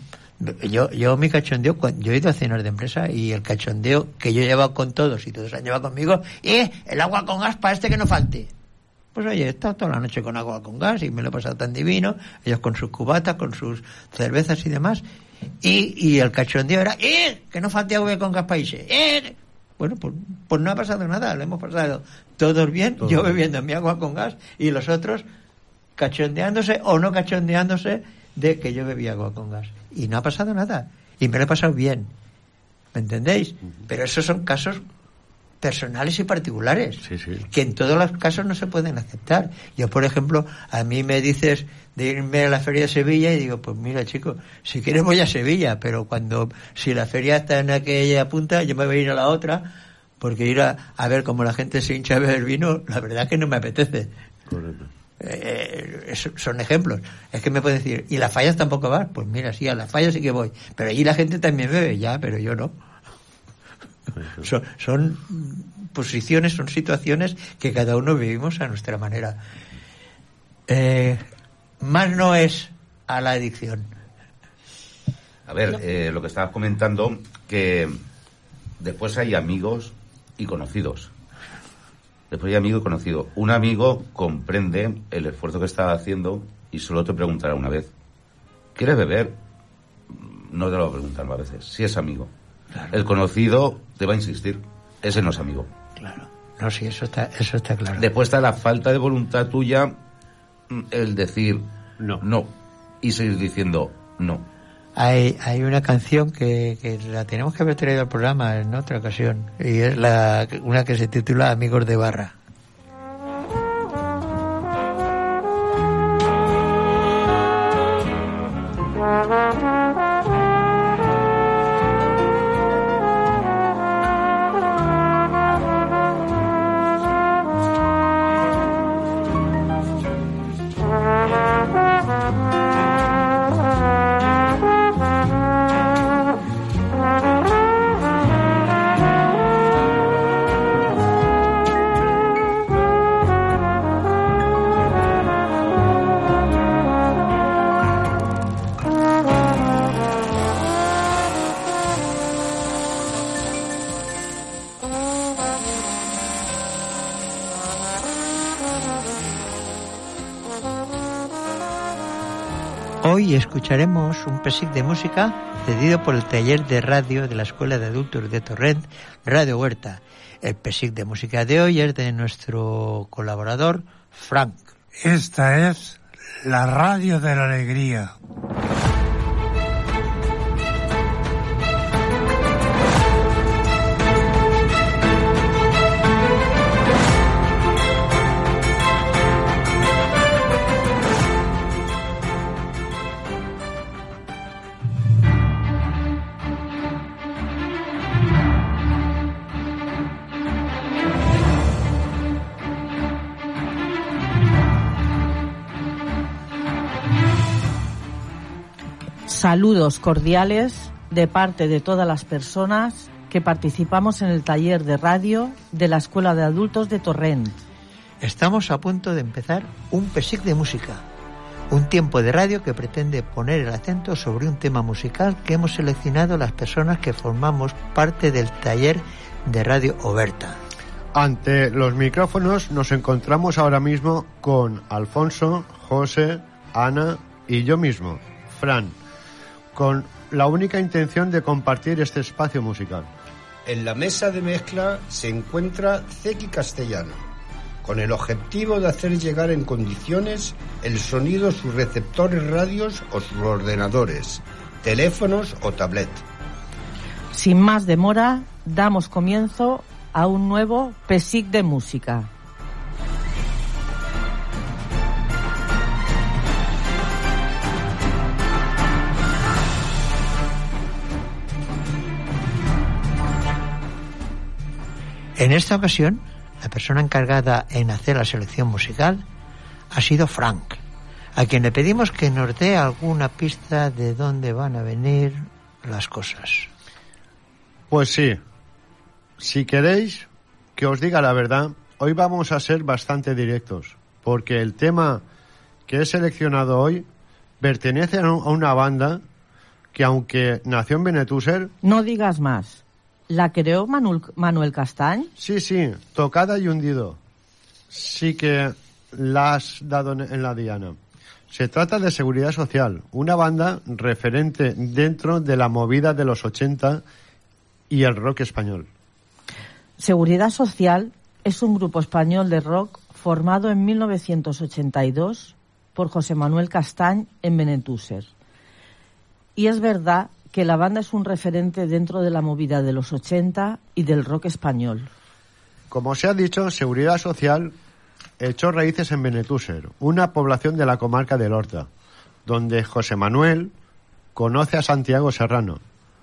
Yo, yo mi cachondeo, yo he ido a cenas de empresa y el cachondeo que yo he llevado con todos y todos han llevado conmigo, ¡eh! El agua con gas para este que no falte. Pues oye, he estado toda la noche con agua con gas y me lo he pasado tan divino, ellos con sus cubatas, con sus cervezas y demás, y, y el cachondeo era, ¡eh! Que no falte agua con gas para irse, ¡eh! Bueno, pues, pues no ha pasado nada, lo hemos pasado todos bien, Todo yo bebiendo mi agua con gas y los otros cachondeándose o no cachondeándose de que yo bebía agua con gas. Y no ha pasado nada. Y me lo he pasado bien. ¿Me entendéis? Uh-huh. Pero esos son casos personales y particulares. Sí, sí. Que en todos los casos no se pueden aceptar. Yo, por ejemplo, a mí me dices de irme a la feria de Sevilla y digo, pues mira, chico, si quieres voy a Sevilla, pero cuando, si la feria está en aquella punta, yo me voy a ir a la otra, porque ir a, a ver cómo la gente se hincha a beber vino, la verdad es que no me apetece. Correcto. Eh, son ejemplos. Es que me puedes decir, ¿y las fallas tampoco vas? Pues mira, sí, a las fallas sí que voy, pero allí la gente también bebe, ya, pero yo no. son, son posiciones, son situaciones que cada uno vivimos a nuestra manera. Eh, más no es a la adicción. A ver, eh, lo que estabas comentando, que después hay amigos y conocidos. Después hay amigo y conocido. Un amigo comprende el esfuerzo que está haciendo y solo te preguntará una vez. ¿Quieres beber? No te lo va a preguntar a veces. Si es amigo. Claro. El conocido te va a insistir. Ese no es amigo. Claro. No, sí, eso está, eso está claro. Después está la falta de voluntad tuya, el decir no, no y seguir diciendo no. Hay, hay una canción que, que la tenemos que haber traído al programa en otra ocasión, y es la una que se titula Amigos de Barra. Hoy escucharemos un pesic de música cedido por el taller de radio de la Escuela de Adultos de Torrent, Radio Huerta. El pesic de música de hoy es de nuestro colaborador, Frank. Esta es la radio de la alegría. Saludos cordiales de parte de todas las personas que participamos en el taller de radio de la Escuela de Adultos de Torrent. Estamos a punto de empezar un pesic de música, un tiempo de radio que pretende poner el acento sobre un tema musical que hemos seleccionado las personas que formamos parte del taller de Radio Oberta. Ante los micrófonos nos encontramos ahora mismo con Alfonso, José, Ana y yo mismo, Fran, con la única intención de compartir este espacio musical. En la mesa de mezcla se encuentra Zeki Castellano, con el objetivo de hacer llegar en condiciones el sonido a sus receptores radios o sus ordenadores, teléfonos o tablet. Sin más demora, damos comienzo a un nuevo pesic de música. En esta ocasión, la persona encargada en hacer la selección musical ha sido Frank, a quien le pedimos que nos dé alguna pista de dónde van a venir las cosas. Pues sí, si queréis que os diga la verdad, hoy vamos a ser bastante directos, porque el tema que he seleccionado hoy pertenece a una banda que aunque nació en Benetússer... No digas más. ¿La creó Manuel, Manuel Castañ? Sí, sí, tocada y hundido. Sí que la has dado en la diana. Se trata de Seguridad Social, una banda referente dentro de la movida de los ochenta y el rock español. Seguridad Social es un grupo español de rock formado en mil novecientos ochenta y dos por José Manuel Castañ en Benetússer. Y es verdad que la banda es un referente dentro de la movida de los ochenta y del rock español. Como se ha dicho, Seguridad Social echó raíces en Benetússer, una población de la comarca del Horta, donde José Manuel conoce a Santiago Serrano.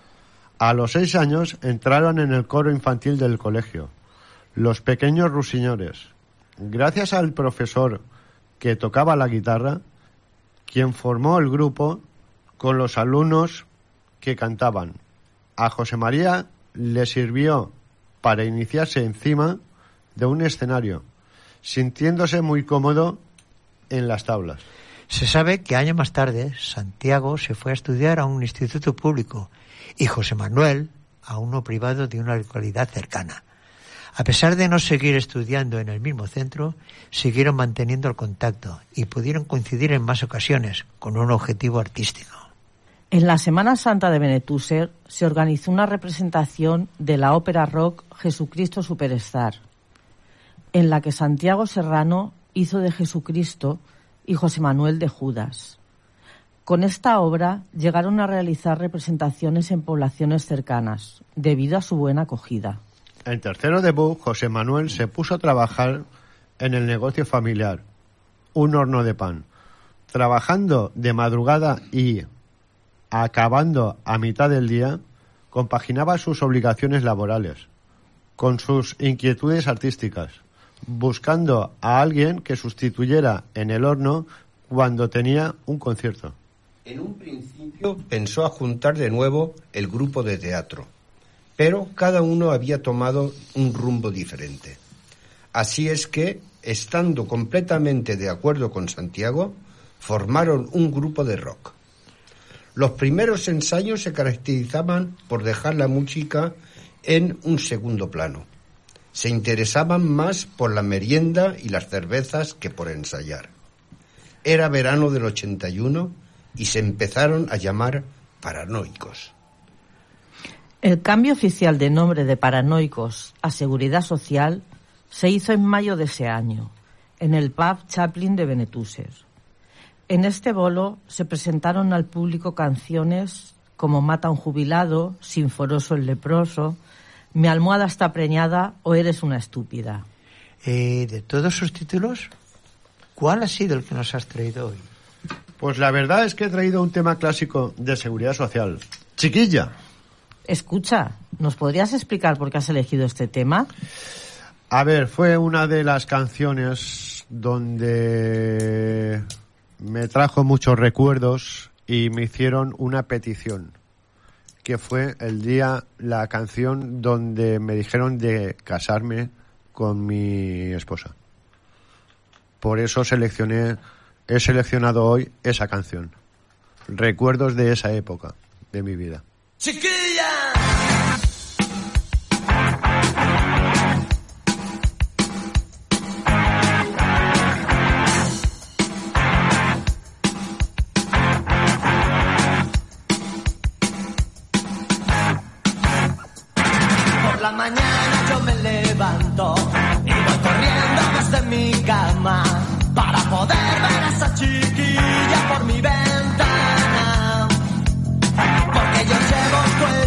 A los seis años entraron en el coro infantil del colegio, Los Pequeños Rusiñores. Gracias al profesor que tocaba la guitarra, quien formó el grupo con los alumnos que cantaban. A José María le sirvió para iniciarse encima de un escenario, sintiéndose muy cómodo en las tablas. Se sabe que años más tarde Santiago se fue a estudiar a un instituto público y José Manuel a uno privado de una localidad cercana. A pesar de no seguir estudiando en el mismo centro, siguieron manteniendo el contacto y pudieron coincidir en más ocasiones con un objetivo artístico. En la Semana Santa de Benetússer se organizó una representación de la ópera rock Jesucristo Superstar, en la que Santiago Serrano hizo de Jesucristo y José Manuel de Judas. Con esta obra llegaron a realizar representaciones en poblaciones cercanas, debido a su buena acogida. En tercero debut, José Manuel se puso a trabajar en el negocio familiar, un horno de pan, trabajando de madrugada y acabando a mitad del día, compaginaba sus obligaciones laborales con sus inquietudes artísticas, buscando a alguien que sustituyera en el horno cuando tenía un concierto. En un principio pensó a juntar de nuevo el grupo de teatro, pero cada uno había tomado un rumbo diferente. Así es que, estando completamente de acuerdo con Santiago, formaron un grupo de rock. Los primeros ensayos se caracterizaban por dejar la música en un segundo plano. Se interesaban más por la merienda y las cervezas que por ensayar. Era verano del ochenta y uno y se empezaron a llamar Paranoicos. El cambio oficial de nombre de Paranoicos a Seguridad Social se hizo en mayo de ese año, en el pub Chaplin de Benetússer. En este bolo se presentaron al público canciones como Mata a un jubilado, Sinforoso el leproso, Mi almohada está preñada o Eres una estúpida. Eh, de todos sus títulos, ¿cuál ha sido el que nos has traído hoy? Pues la verdad es que he traído un tema clásico de Seguridad Social. Chiquilla. Escucha, ¿nos podrías explicar por qué has elegido este tema? A ver, fue una de las canciones donde me trajo muchos recuerdos y me hicieron una petición, que fue el día, la canción donde me dijeron de casarme con mi esposa. Por eso seleccioné, he seleccionado hoy esa canción. Recuerdos de esa época de mi vida. ¡Chiquilla! Por la mañana yo me levanto y voy corriendo desde mi cama para poder ver a esa chiquilla por mi ventana, porque yo llevo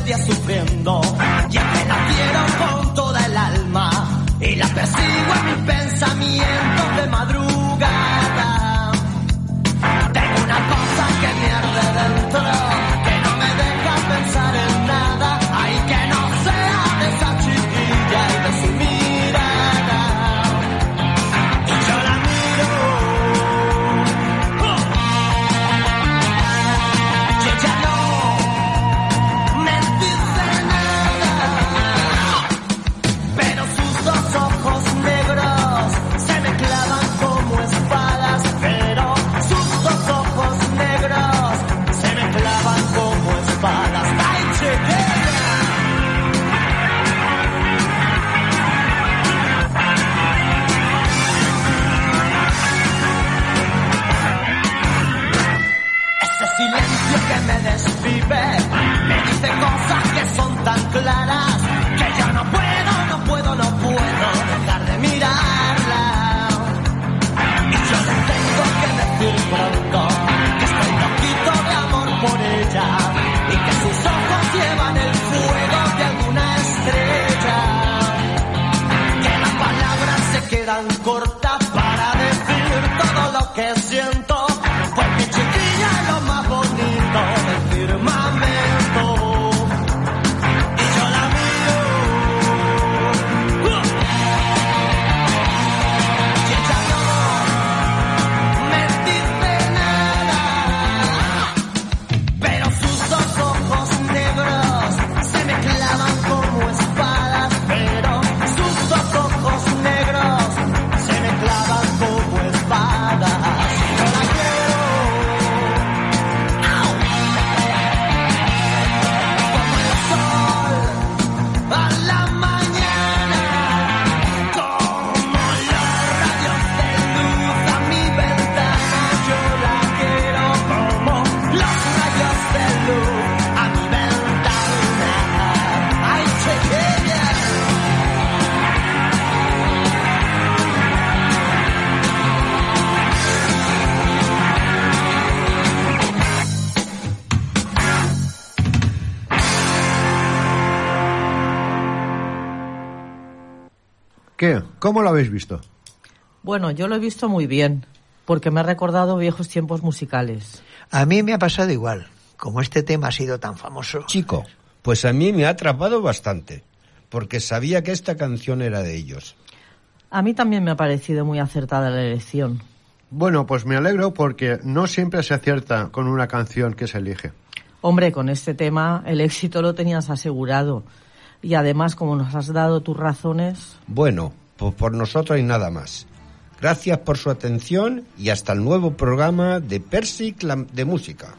silencio que me desvive, me dice cosas que son tan claras que ya no puedo, no puedo, no puedo dejar de mirarla. Y yo le tengo que decir pronto que estoy loquito de amor por ella y que sus ojos llevan el fuego de alguna estrella, que las palabras se quedan cortas para decir todo lo que siento, porque chiquilla es lo más bonito del firmamento. Y yo la miro, uh, y ella no me dice nada, pero sus dos ojos negros se me clavan como espadas, pero sus dos ojos negros se me clavan como espadas. Yo la quiero, ¡au! Como el sol a la mañana, como los rayos de luz a mi ventana. Yo la quiero como los rayos de luz a mi ventana. ¡Ay, chiquilla! ¿Qué? ¿Cómo lo habéis visto? Bueno, yo lo he visto muy bien, porque me ha recordado viejos tiempos musicales. A mí me ha pasado igual, como este tema ha sido tan famoso. Chico, pues a mí me ha atrapado bastante, porque sabía que esta canción era de ellos. A mí también me ha parecido muy acertada la elección. Bueno, pues me alegro porque no siempre se acierta con una canción que se elige. Hombre, con este tema el éxito lo tenías asegurado. Y además, como nos has dado tus razones... Bueno, pues por nosotros y nada más. Gracias por su atención y hasta el nuevo programa de Persic de Música.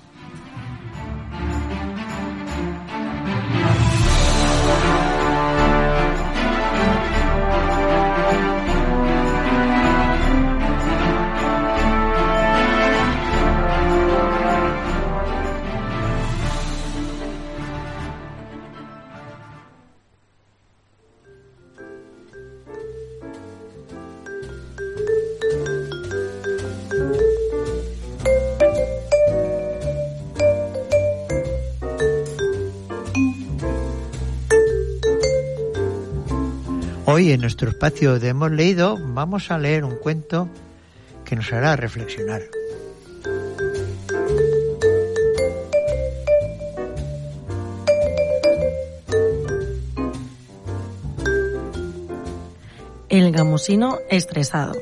Hoy en nuestro espacio de Hemos Leído vamos a leer un cuento que nos hará reflexionar. El gamusino estresado.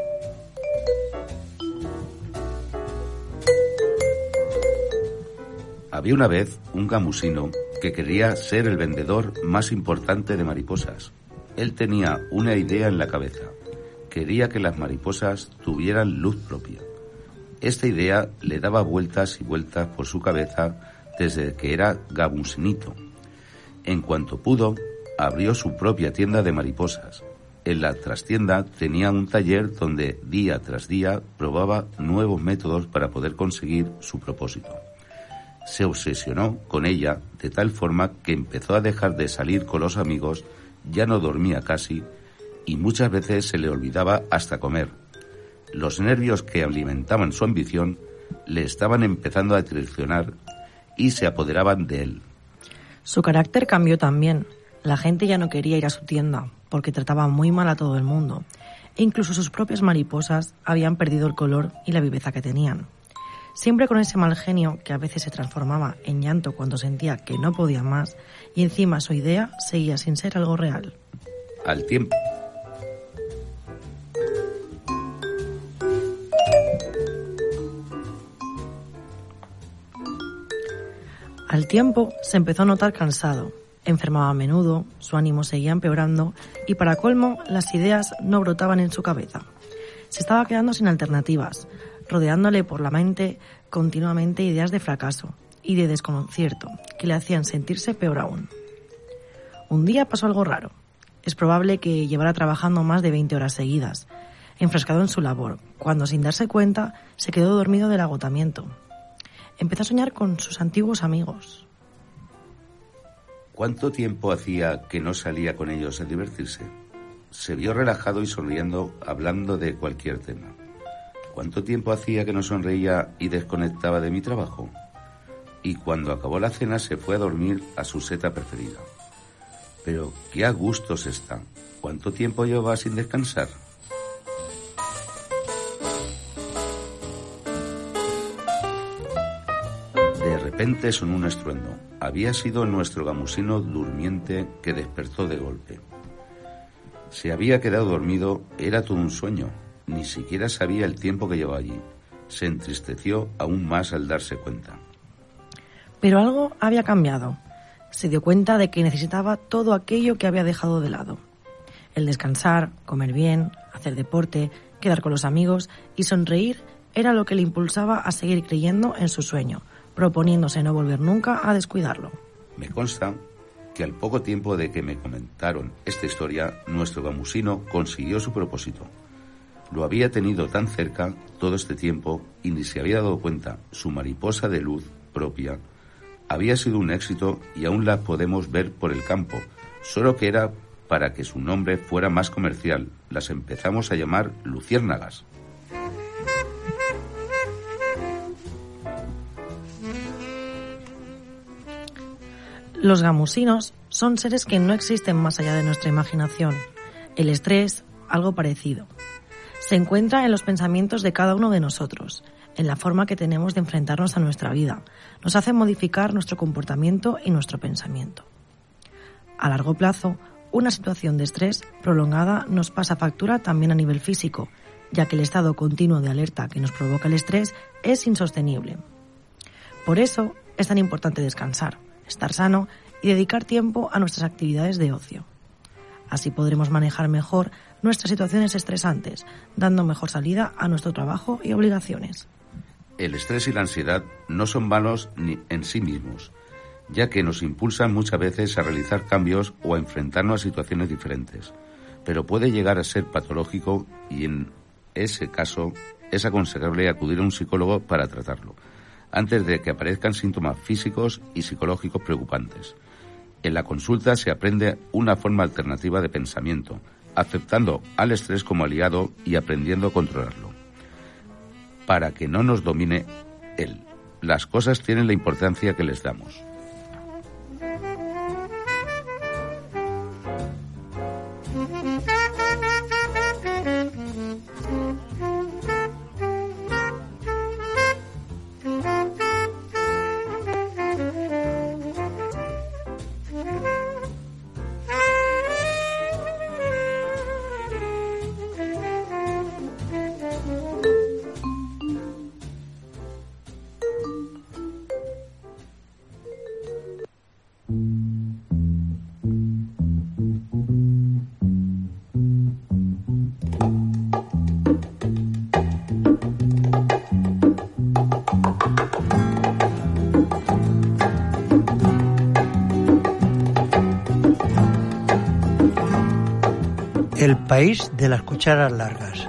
Había una vez un gamusino que quería ser el vendedor más importante de mariposas. Él tenía una idea en la cabeza. Quería que las mariposas tuvieran luz propia. Esta idea le daba vueltas y vueltas por su cabeza desde que era gamusinito. En cuanto pudo, abrió su propia tienda de mariposas. En la trastienda tenía un taller donde día tras día probaba nuevos métodos para poder conseguir su propósito. Se obsesionó con ella de tal forma que empezó a dejar de salir con los amigos, ya no dormía casi y muchas veces se le olvidaba hasta comer. Los nervios que alimentaban su ambición le estaban empezando a traicionar y se apoderaban de él. Su carácter cambió también. La gente ya no quería ir a su tienda porque trataba muy mal a todo el mundo. E incluso sus propias mariposas habían perdido el color y la viveza que tenían. Siempre con ese mal genio que a veces se transformaba en llanto cuando sentía que no podía más, y encima su idea seguía sin ser algo real. Al tiempo. Al tiempo se empezó a notar cansado. Enfermaba a menudo, su ánimo seguía empeorando y para colmo las ideas no brotaban en su cabeza. Se estaba quedando sin alternativas, rodeándole por la mente continuamente ideas de fracaso y de desconcierto que le hacían sentirse peor aún. Un día pasó algo raro. Es probable que llevara trabajando más de veinte horas seguidas, enfrascado en su labor, cuando sin darse cuenta se quedó dormido del agotamiento. empezó a soñar con sus antiguos amigos. ¿Cuánto tiempo hacía que no salía con ellos a divertirse? Se vio relajado y sonriendo, hablando de cualquier tema. ¿Cuánto tiempo hacía que no sonreía y desconectaba de mi trabajo? Y cuando acabó la cena se fue a dormir a su seta preferida. Pero qué a gustos está. ¿Cuánto tiempo lleva sin descansar? De repente sonó un estruendo. Había sido nuestro gamusino durmiente que despertó de golpe. Se había quedado dormido, era todo un sueño. Ni siquiera sabía el tiempo que llevaba allí. Se entristeció aún más al darse cuenta. Pero algo había cambiado. Se dio cuenta de que necesitaba todo aquello que había dejado de lado. El descansar, comer bien, hacer deporte, quedar con los amigos y sonreír era lo que le impulsaba a seguir creyendo en su sueño, proponiéndose no volver nunca a descuidarlo. Me consta que al poco tiempo de que me comentaron esta historia, nuestro gamusino consiguió su propósito. Lo había tenido tan cerca todo este tiempo y ni se había dado cuenta. Su mariposa de luz propia había sido un éxito y aún la podemos ver por el campo, solo que era para que su nombre fuera más comercial. Las empezamos a llamar luciérnagas. Los gamusinos son seres que no existen más allá de nuestra imaginación. El estrés, algo parecido. Se encuentra en los pensamientos de cada uno de nosotros, en la forma que tenemos de enfrentarnos a nuestra vida. Nos hace modificar nuestro comportamiento y nuestro pensamiento. A largo plazo, una situación de estrés prolongada nos pasa factura también a nivel físico, ya que el estado continuo de alerta que nos provoca el estrés es insostenible. Por eso es tan importante descansar, estar sano y dedicar tiempo a nuestras actividades de ocio. Así podremos manejar mejor nuestras situaciones estresantes, dando mejor salida a nuestro trabajo y obligaciones. El estrés y la ansiedad no son malos ni en sí mismos, ya que nos impulsan muchas veces a realizar cambios o a enfrentarnos a situaciones diferentes, pero puede llegar a ser patológico y en ese caso es aconsejable acudir a un psicólogo para tratarlo, antes de que aparezcan síntomas físicos y psicológicos preocupantes. En la consulta se aprende una forma alternativa de pensamiento, aceptando al estrés como aliado y aprendiendo a controlarlo, para que no nos domine él. Las cosas tienen la importancia que les damos. El país de las cucharas largas.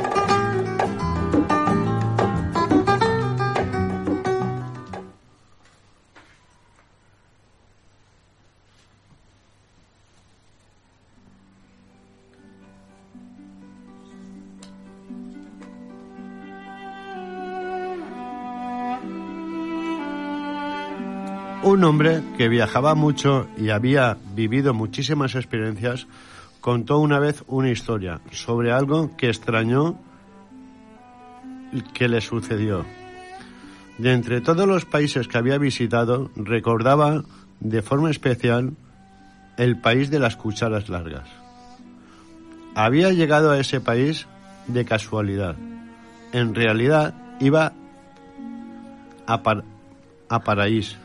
Un hombre que viajaba mucho y había vivido muchísimas experiencias contó una vez una historia sobre algo que extrañó que le sucedió. De entre todos los países que había visitado, recordaba de forma especial el país de las cucharas largas. Había llegado a ese país de casualidad. En realidad iba a, Par- a Paraís.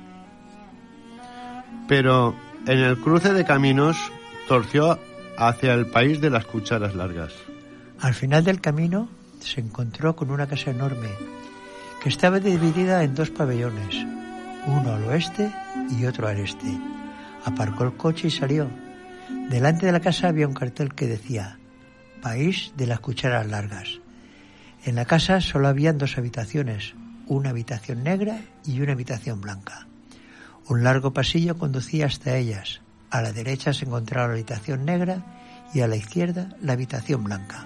Pero en el cruce de caminos torció hacia el país de las cucharas largas. Al final del camino se encontró con una casa enorme que estaba dividida en dos pabellones, uno al oeste y otro al este. Aparcó el coche y salió. Delante de la casa había un cartel que decía País de las cucharas largas. En la casa solo habían dos habitaciones, una habitación negra y una habitación blanca. Un largo pasillo conducía hasta ellas. A la derecha se encontraba la habitación negra y a la izquierda la habitación blanca.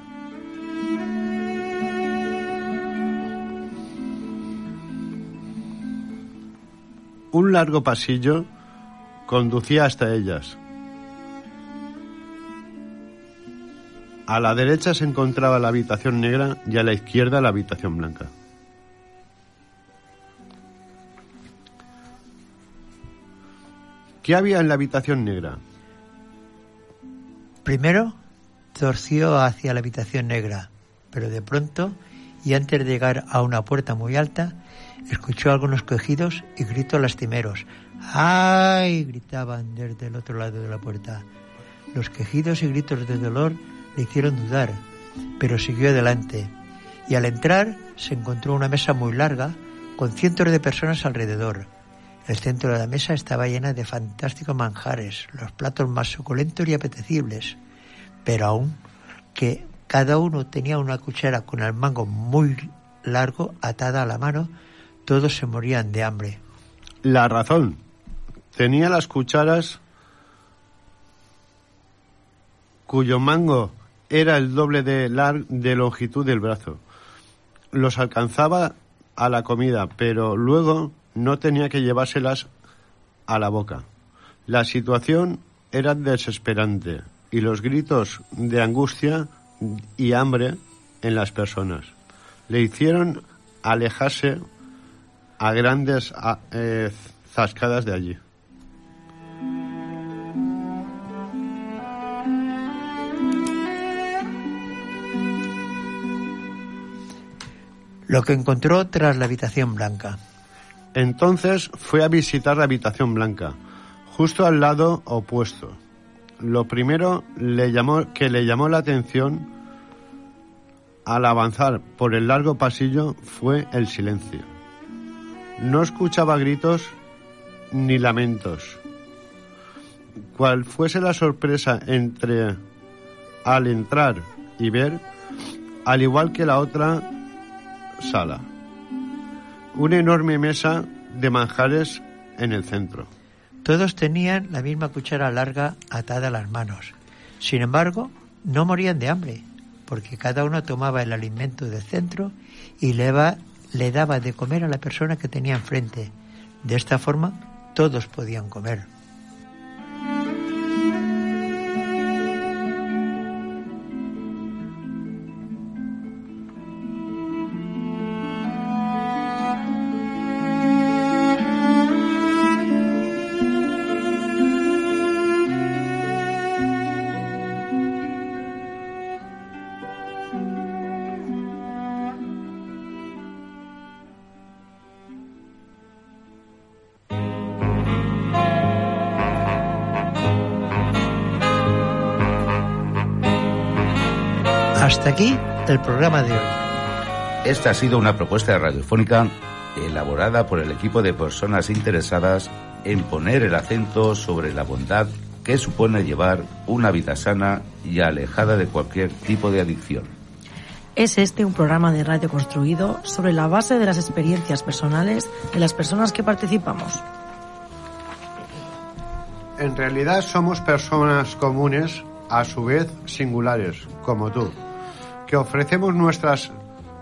Un largo pasillo conducía hasta ellas. A la derecha se encontraba la habitación negra y a la izquierda la habitación blanca. ¿Qué había en la habitación negra? Primero torció hacia la habitación negra, pero de pronto, y antes de llegar a una puerta muy alta, escuchó algunos quejidos y gritos lastimeros. ¡Ay!, gritaban desde el otro lado de la puerta. Los quejidos y gritos de dolor le hicieron dudar, pero siguió adelante, y al entrar se encontró una mesa muy larga con cientos de personas alrededor. El centro de la mesa estaba llena de fantásticos manjares, los platos más suculentos y apetecibles, pero aún que cada uno tenía una cuchara con el mango muy largo atada a la mano, todos se morían de hambre. La razón. Tenía las cucharas cuyo mango era el doble de, lar- de longitud del brazo. Los alcanzaba a la comida, pero luego no tenía que llevárselas a la boca. La situación era desesperante y los gritos de angustia y hambre en las personas le hicieron alejarse a grandes a, eh, zascadas de allí. Lo que encontró tras la habitación blanca. Entonces fue a visitar la habitación blanca, justo al lado opuesto. Lo primero le llamó, que le llamó la atención al avanzar por el largo pasillo fue el silencio. No escuchaba gritos ni lamentos. Cual fuese la sorpresa entre al entrar y ver, al igual que la otra sala, una enorme mesa de manjares en el centro. Todos tenían la misma cuchara larga atada a las manos. Sin embargo, no morían de hambre, porque cada uno tomaba el alimento del centro y le, va, le daba de comer a la persona que tenía enfrente. De esta forma, todos podían comer. Hasta aquí el programa de hoy. Esta ha sido una propuesta radiofónica elaborada por el equipo de personas interesadas en poner el acento sobre la bondad que supone llevar una vida sana y alejada de cualquier tipo de adicción. Es este un programa de radio construido sobre la base de las experiencias personales de las personas que participamos. En realidad somos personas comunes, a su vez singulares, como tú, que ofrecemos nuestras